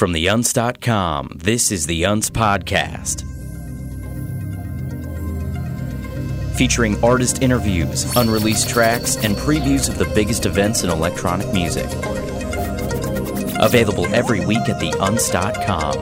From theUnce.com, this is the Unce Podcast. Featuring artist interviews, unreleased tracks, and previews of the biggest events in electronic music. Available every week at theUnce.com.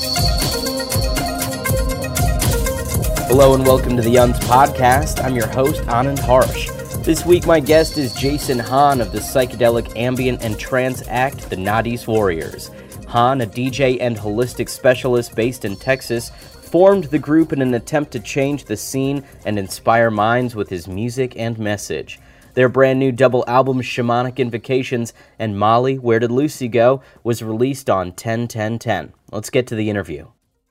Hello and welcome to the Unce Podcast. I'm your host, Anand Harsh. This week my guest is Jason Hahn of the psychedelic ambient and trance act, the Nadis Warriors. Hahn, a DJ and holistic specialist based in Texas, formed the group in an attempt to change the scene and inspire minds with his music and message. Their brand new double album, Shamanic Invocations and Molly, Where Did Lucy Go?, was released on 10/10/10. Let's get to the interview.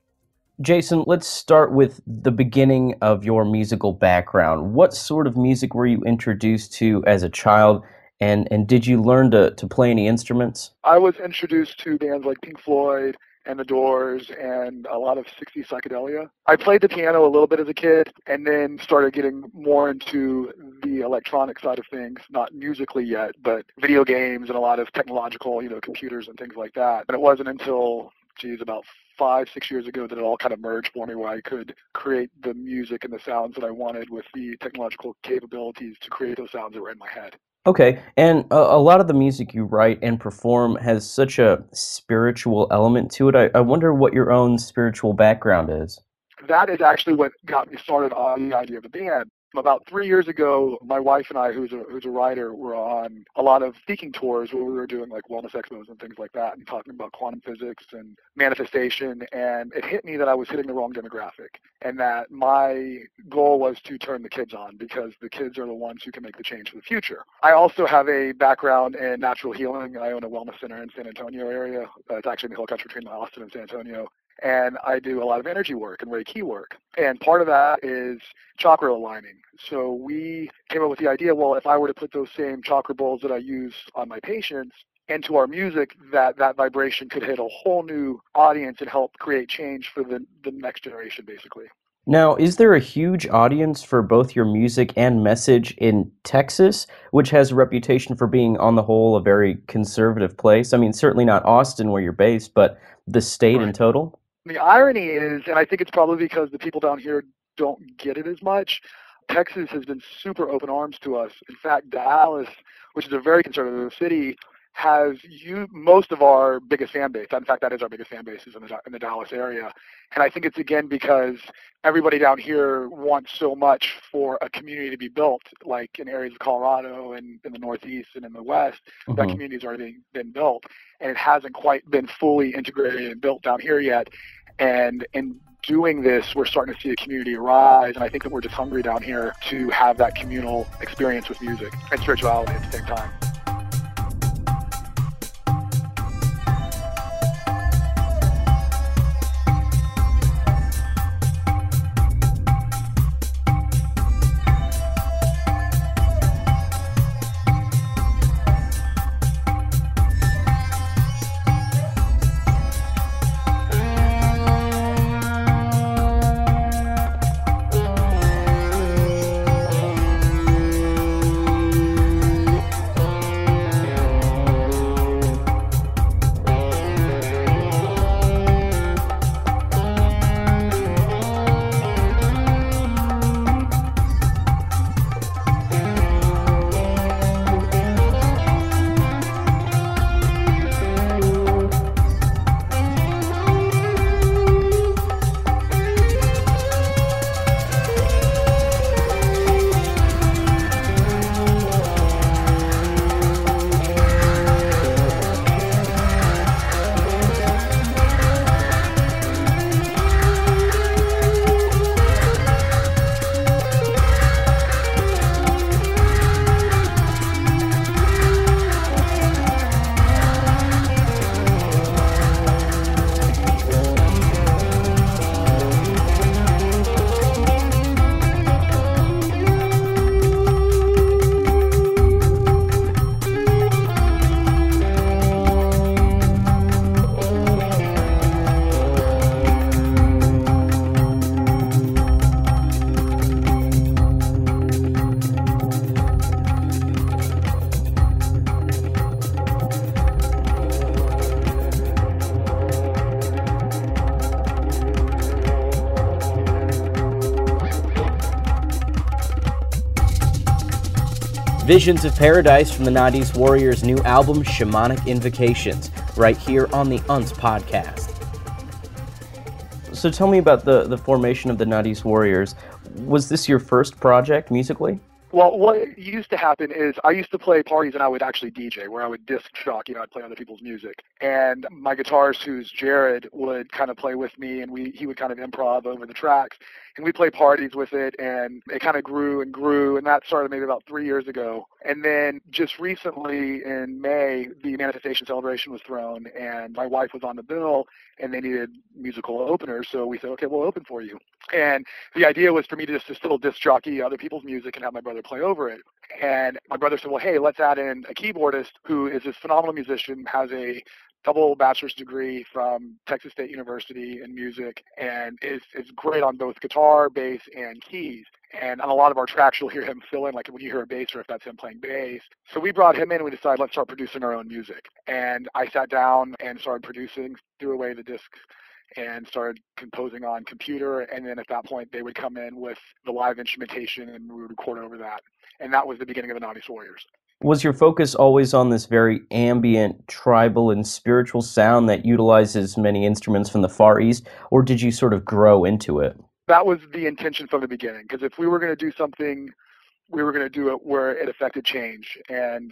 Jason, let's start with the beginning of your musical background. What sort of music were you introduced to as a child, and did you learn to play any instruments? I was introduced to bands like Pink Floyd and The Doors and a lot of 60s psychedelia. I played the piano a little bit as a kid and then started getting more into the electronic side of things, not musically yet, but video games and a lot of technological, computers and things like that. And it wasn't until, about 5-6 years ago that it all kind of merged for me, where I could create the music and the sounds that I wanted with the technological capabilities to create those sounds that were in my head. Okay, and a lot of the music you write and perform has such a spiritual element to it. I wonder what your own spiritual background is. That is actually what got me started on the idea of the band. About 3 years ago, my wife and I, who's a writer, were on a lot of speaking tours where we were doing like wellness expos and things like that and talking about quantum physics and manifestation. And it hit me that I was hitting the wrong demographic and that my goal was to turn the kids on, because the kids are the ones who can make the change for the future. I also have a background in natural healing. I own a wellness center in San Antonio area. It's actually in the hill country between Austin and San Antonio. And I do a lot of energy work and Reiki work. And part of that is chakra aligning. So we came up with the idea, well, if I were to put those same chakra bowls that I use on my patients into our music, that vibration could hit a whole new audience and help create change for the next generation, basically. Now, is there a huge audience for both your music and message in Texas, which has a reputation for being, on the whole, a very conservative place? I mean, certainly not Austin, where you're based, but the state in total? The irony is, and I think it's probably because the people down here don't get it as much, Texas has been super open arms to us. In fact, Dallas, which is a very conservative city, has most of our biggest fan base. In fact, that is our biggest fan base, is in the Dallas area. And I think it's, again, because everybody down here wants so much for a community to be built, like in areas of Colorado and in the Northeast and in the West. Mm-hmm. That community has already been built, and it hasn't quite been fully integrated and built down here yet. And in doing this, we're starting to see a community arise, and I think that we're just hungry down here to have that communal experience with music and spirituality at the same time. Visions of Paradise from the Nadis Warriors' new album, Shamanic Invocations, right here on the UNTS podcast. So tell me about the formation of the Nadis Warriors. Was this your first project musically? Well, what used to happen is I used to play parties and I would actually DJ, where I would disc jockey, I'd play other people's music. And my guitarist, who's Jared, would kind of play with me, and he would kind of improv over the tracks. And we'd play parties with it, and it kind of grew, and that started maybe about 3 years ago. And then just recently in May, the Manifestation Celebration was thrown, and my wife was on the bill, and they needed musical openers, so we said, okay, we'll open for you. And the idea was for me to just still disc jockey other people's music and have my brother play over it. And my brother said, well, hey, let's add in a keyboardist who is this phenomenal musician, has a double bachelor's degree from Texas State University in music, and is great on both guitar, bass, and keys. And on a lot of our tracks, you'll hear him fill in, like when you hear a bass or if that's him playing bass. So we brought him in and we decided, let's start producing our own music. And I sat down and started producing, threw away the discs, and started composing on computer. And then at that point, they would come in with the live instrumentation and we would record over that. And that was the beginning of the Nadis Warriors. Was your focus always on this very ambient, tribal, and spiritual sound that utilizes many instruments from the Far East, or did you sort of grow into it? That was the intention from the beginning, because if we were going to do something, we were going to do it where it affected change. And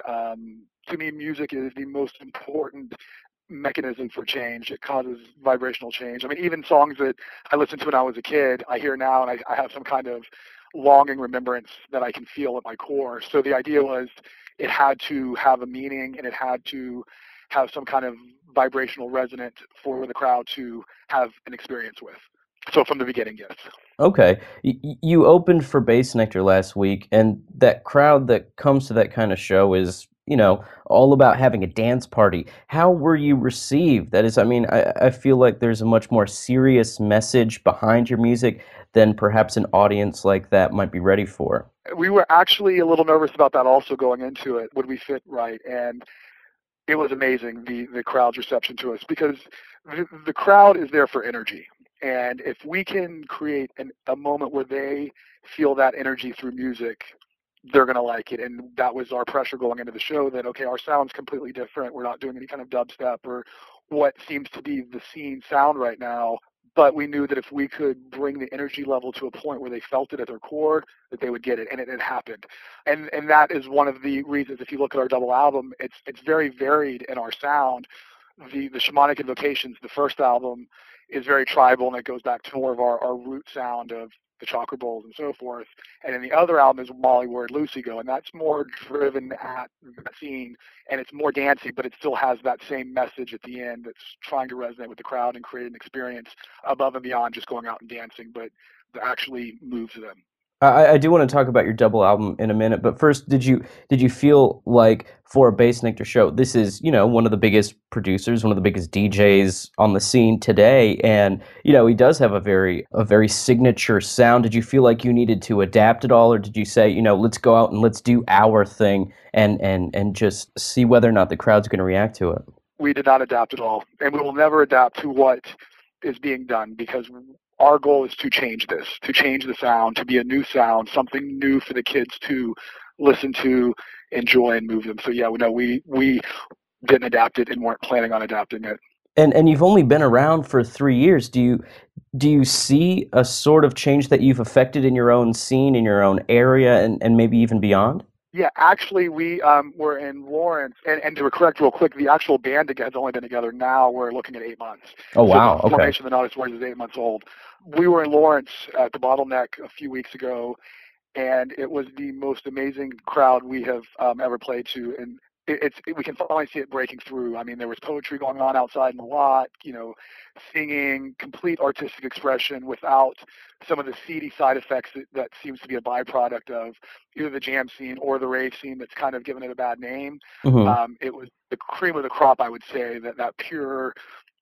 to me, music is the most important mechanism for change. It causes vibrational change. I mean, even songs that I listened to when I was a kid, I hear now, and I have some kind of longing remembrance that I can feel at my core. So the idea was it had to have a meaning, and it had to have some kind of vibrational resonance for the crowd to have an experience with. So from the beginning, yes. Okay. You opened for Bassnectar last week, and that crowd that comes to that kind of show is, you know, all about having a dance party. How were you received? That is, I mean, I feel like there's a much more serious message behind your music than perhaps an audience like that might be ready for. We were actually a little nervous about that also going into it. Would we fit right? And it was amazing, the crowd's reception to us, because the crowd is there for energy. And if we can create a moment where they feel that energy through music, they're going to like it. And that was our pressure going into the show, that, okay, our sound's completely different. We're not doing any kind of dubstep or what seems to be the scene sound right now. But we knew that if we could bring the energy level to a point where they felt it at their core, that they would get it, and it happened. And that is one of the reasons, if you look at our double album, it's very varied in our sound. The Shamanic Invocations, the first album, is very tribal, and it goes back to more of our root sound of the chakra bowls and so forth. And then the other album is Molly Word Lucy Go, and that's more driven at the scene, and it's more dancey, but it still has that same message at the end that's trying to resonate with the crowd and create an experience above and beyond just going out and dancing, but that actually moves them. I do want to talk about your double album in a minute, but first, did you feel like for a Bassnectar show, this is, you know, one of the biggest producers, one of the biggest DJs on the scene today, and, you know, he does have a very signature sound. Did you feel like you needed to adapt at all, or did you say, you know, let's go out and let's do our thing and just see whether or not the crowd's going to react to it? We did not adapt at all, and we will never adapt to what is being done, because our goal is to change this, to change the sound, to be a new sound, something new for the kids to listen to, enjoy, and move them. So yeah, we didn't adapt it and weren't planning on adapting it. And you've only been around for 3 years. Do you see a sort of change that you've affected in your own scene, in your own area, and maybe even beyond? Yeah, actually, we were in Lawrence, and to correct real quick, the actual band has only been together now. We're looking at 8 months. Oh, wow. So the formation of the Nadis Warriors is 8 months old. We were in Lawrence at the Bottleneck a few weeks ago, and it was the most amazing crowd we have ever played to, and we can finally see it breaking through. I mean, there was poetry going on outside in the lot, you know, singing, complete artistic expression without some of the seedy side effects that seems to be a byproduct of either the jam scene or the rave scene that's kind of given it a bad name. Mm-hmm. It was the cream of the crop, I would say, that pure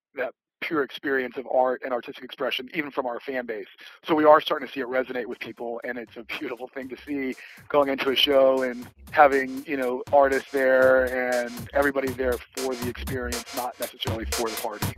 experience of art and artistic expression, even from our fan base. So we are starting to see it resonate with people, and it's a beautiful thing to see going into a show and having, you know, artists there and everybody there for the experience, not necessarily for the party.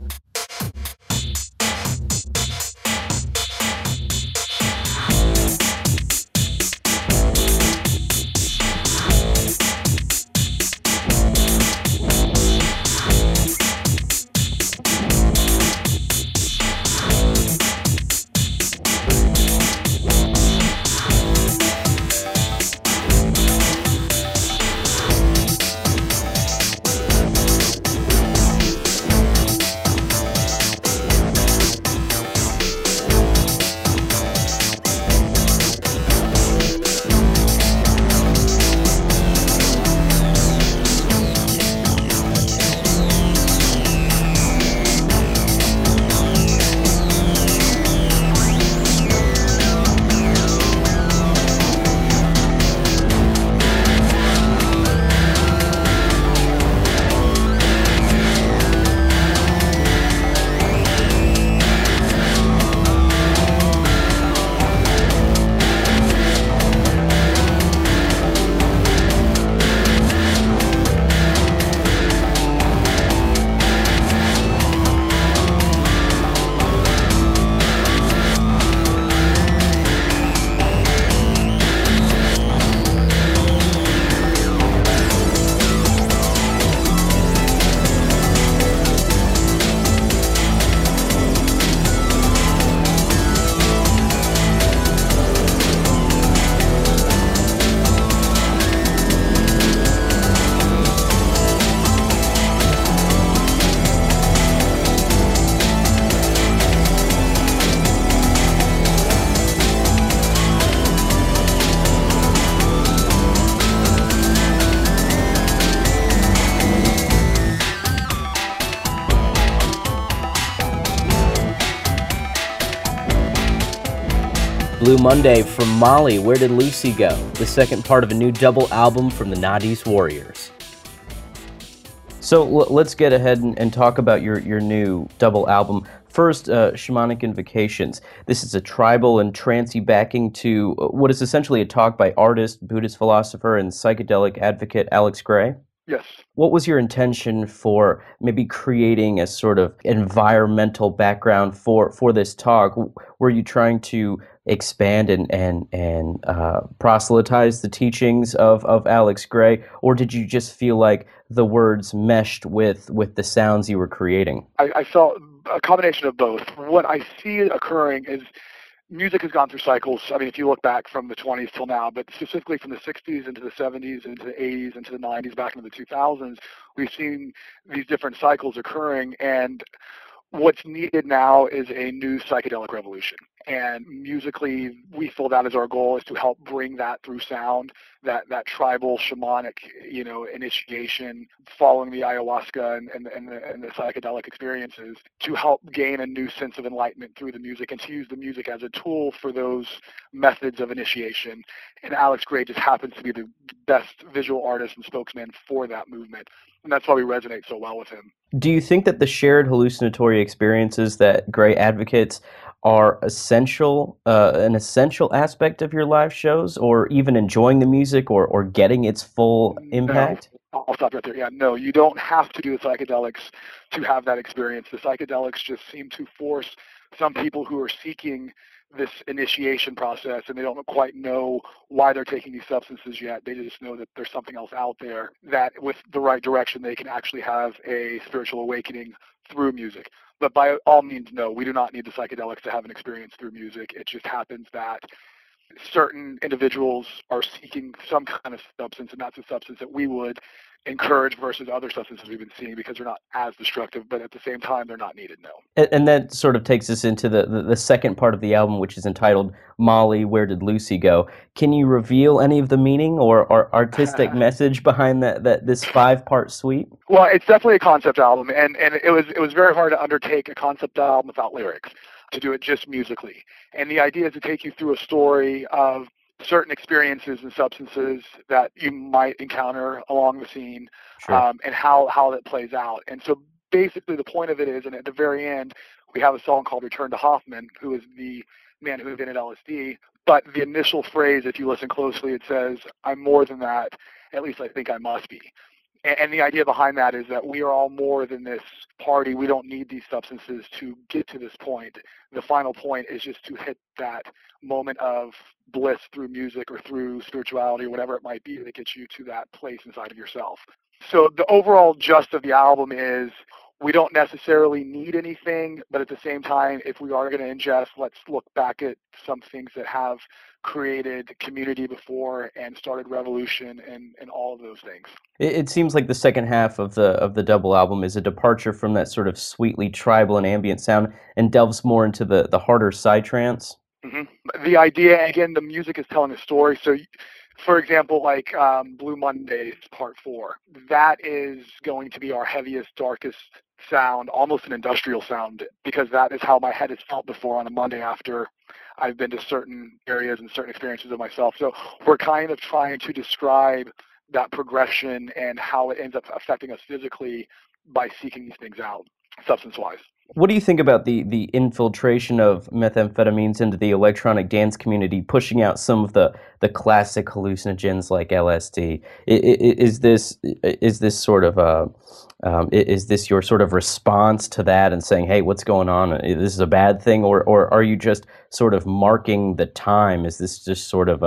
Blue Monday from Molly, Where Did Lucy Go? The second part of a new double album from the Nadi's Warriors. So let's get ahead and talk about your new double album. First, Shamanic Invocations. This is a tribal and trancey backing to what is essentially a talk by artist, Buddhist philosopher, and psychedelic advocate Alex Grey. Yes. What was your intention for maybe creating a sort of environmental background for this talk? Were you trying to expand and proselytize the teachings of Alex Grey, or did you just feel like the words meshed with the sounds you were creating? I felt a combination of both. What I see occurring is music has gone through cycles. I mean, if you look back from the 20s till now, but specifically from the 60s into the 70s, into the 80s, into the 90s, back into the 2000s, we've seen these different cycles occurring. And what's needed now is a new psychedelic revolution. And musically, we feel that as our goal, is to help bring that through sound, that tribal shamanic, initiation, following the ayahuasca and the psychedelic experiences, to help gain a new sense of enlightenment through the music, and to use the music as a tool for those methods of initiation. And Alex Grey just happens to be the best visual artist and spokesman for that movement. And that's why we resonate so well with him. Do you think that the shared hallucinatory experiences that Grey advocates are an essential aspect of your live shows, or even enjoying the music or getting its full impact? No, I'll stop right there. Yeah, no, you don't have to do the psychedelics to have that experience. The psychedelics just seem to force some people who are seeking this initiation process, and they don't quite know why they're taking these substances yet. They just know that there's something else out there, that with the right direction they can actually have a spiritual awakening through music. But by all means, no, we do not need the psychedelics to have an experience through music. It just happens that certain individuals are seeking some kind of substance, and that's a substance that we would encourage versus other substances we've been seeing, because they're not as destructive, but at the same time, they're not needed, no. And that sort of takes us into the second part of the album, which is entitled Molly, Where Did Lucy Go? Can you reveal any of the meaning or artistic message behind this 5-part suite? Well, it's definitely a concept album, and it was very hard to undertake a concept album without lyrics, to do it just musically. And the idea is to take you through a story of certain experiences and substances that you might encounter along the scene, Sure. and how that plays out. And so basically the point of it is, and at the very end, we have a song called Return to Hoffman, who is the man who invented LSD. But the initial phrase, if you listen closely, it says, "I'm more than that, at least I think I must be." And the idea behind that is that we are all more than this party. We don't need these substances to get to this point. The final point is just to hit that moment of bliss through music or through spirituality or whatever it might be that gets you to that place inside of yourself. So the overall gist of the album is, we don't necessarily need anything, but at the same time, if we are going to ingest, let's look back at some things that have created community before and started revolution and all of those things. It seems like the second half of the double album is a departure from that sort of sweetly tribal and ambient sound and delves more into the harder psytrance. Mm-hmm. The idea, again, the music is telling a story. So, for example, like Blue Mondays Part 4, that is going to be our heaviest, darkest sound, almost an industrial sound, because that is how my head has felt before on a Monday after I've been to certain areas and certain experiences of myself. So we're kind of trying to describe that progression and how it ends up affecting us physically by seeking these things out, substance-wise. What do you think about the infiltration of methamphetamines into the electronic dance community, pushing out some of the classic hallucinogens like LSD? Is this sort of is this your sort of response to that and saying, hey, what's going on? This is a bad thing, or are you just sort of marking the time? Is this just sort of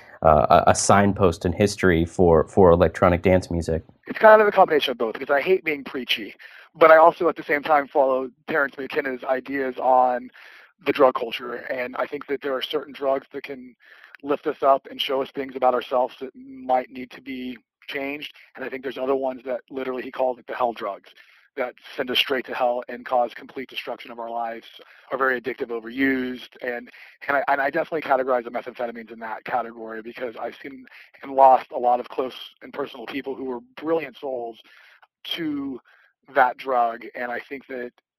a signpost in history for electronic dance music? It's kind of a combination of both, because I hate being preachy, but I also at the same time follow Terence McKenna's ideas on the drug culture. And I think that there are certain drugs that can lift us up and show us things about ourselves that might need to be changed. And I think there's other ones that literally he calls it the hell drugs, that send us straight to hell and cause complete destruction of our lives, are very addictive, overused. And I definitely categorize the methamphetamines in that category, because I've seen and lost a lot of close and personal people who were brilliant souls to that drug. And I think that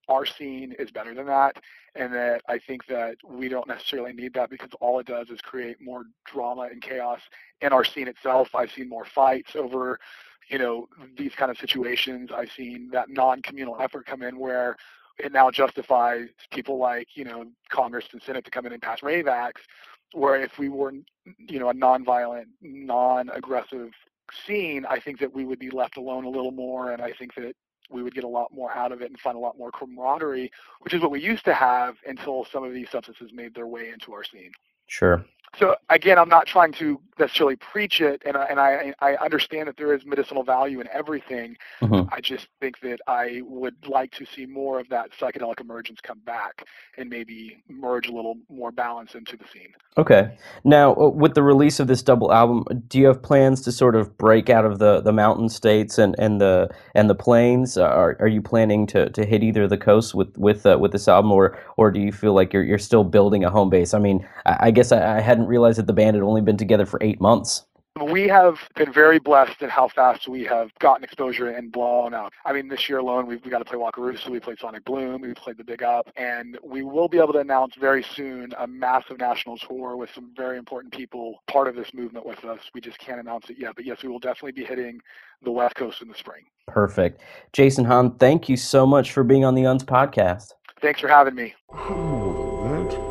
our scene is better than that, and that I think that we don't necessarily need that because all it does is create more drama and chaos in our scene itself. I've seen more fights over, these kind of situations. I've seen that non-communal effort come in where it now justifies people like, Congress and Senate to come in and pass RAVE Acts, where if we were, a non-violent, non-aggressive scene, I think that we would be left alone a little more, and I think that we would get a lot more out of it and find a lot more camaraderie, which is what we used to have until some of these substances made their way into our scene. Sure. So again, I'm not trying to necessarily preach it, and I understand that there is medicinal value in everything. Mm-hmm. I just think that I would like to see more of that psychedelic emergence come back and maybe merge a little more balance into the scene. Okay. Now, with the release of this double album, do you have plans to sort of break out of the mountain states and the plains? Are you planning to hit either of the coasts with this album, or do you feel like you're still building a home base? I mean, I guess I hadn't realized that the band had only been together for 8 months. We have been very blessed in how fast we have gotten exposure and blown out. I mean, this year alone, we got to play Wakarusa, we played Sonic Bloom, we played The Big Up, and we will be able to announce very soon a massive national tour with some very important people part of this movement with us. We just can't announce it yet, but yes, we will definitely be hitting the West Coast in the spring. Perfect. Jason Hahn, thank you so much for being on the UNS podcast. Thanks for having me. More than that.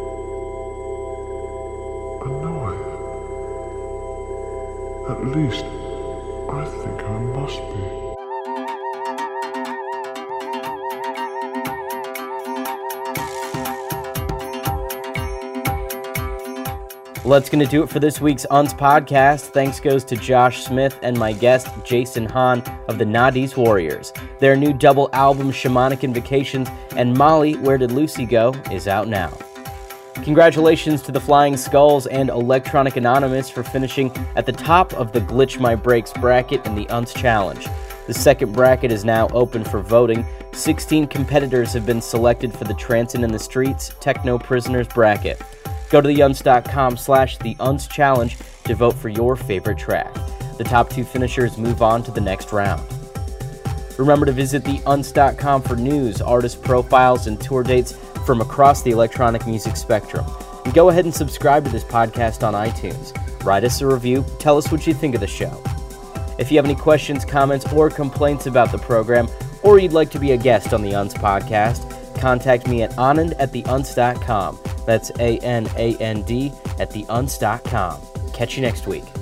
Annoying. At least, I think I must be. Well, that's going to do it for this week's UNS podcast. Thanks goes to Josh Smith and my guest, Jason Hahn of the Nadi's Warriors. Their new double album, Shamanic Invocations and Molly, Where Did Lucy Go?, is out now. Congratulations to the Flying Skulls and Electronic Anonymous for finishing at the top of the Glitch My Brakes bracket in the UNS Challenge. The second bracket is now open for voting. 16 competitors have been selected for the Trancing in the Streets Techno Prisoners bracket. Go to theuns.com/the Challenge to vote for your favorite track. The top 2 finishers move on to the next round. Remember to visit theuns.com for news, artist profiles, and tour dates from across the electronic music spectrum. And go ahead and subscribe to this podcast on iTunes. Write us a review, tell us what you think of the show. If you have any questions, comments, or complaints about the program, or you'd like to be a guest on the UNS podcast, contact me at anand@theuns.com. That's ANAND at theuns.com. Catch you next week.